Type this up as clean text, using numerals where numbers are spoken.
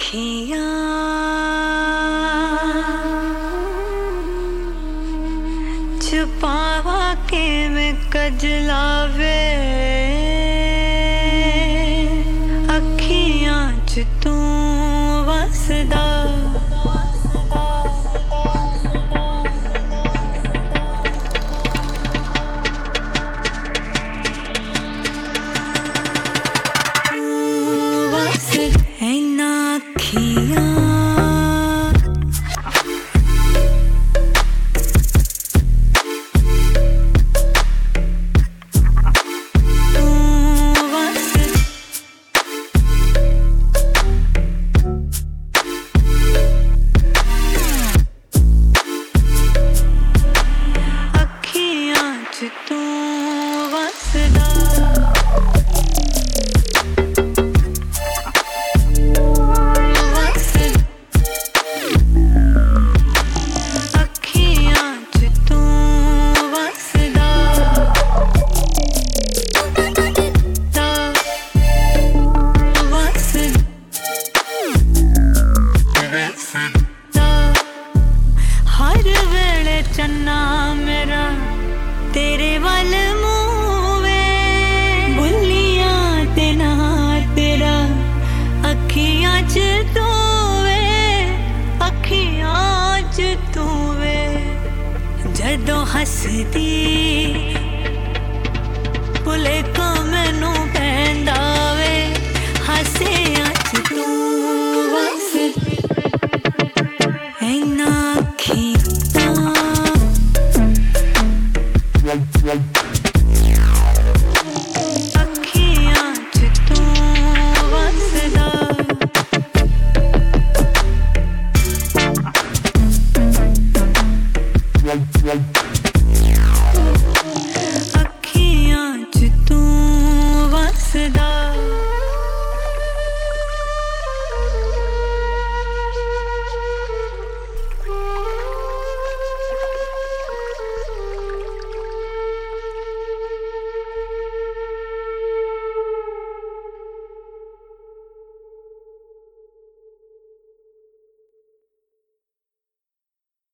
अखियाँ छुपावा के मैं कजलावे अखियाँ च तू वसदा हर वेले चन्ना मेरा तेरे वल मूवे बुलियां ते ना तेरा अखियां च तूवे अखियां च तूवे जदों हसदी भुले को मैनू पैंदा वे हसियां च तू वसदी अखियाँ च तू वसदा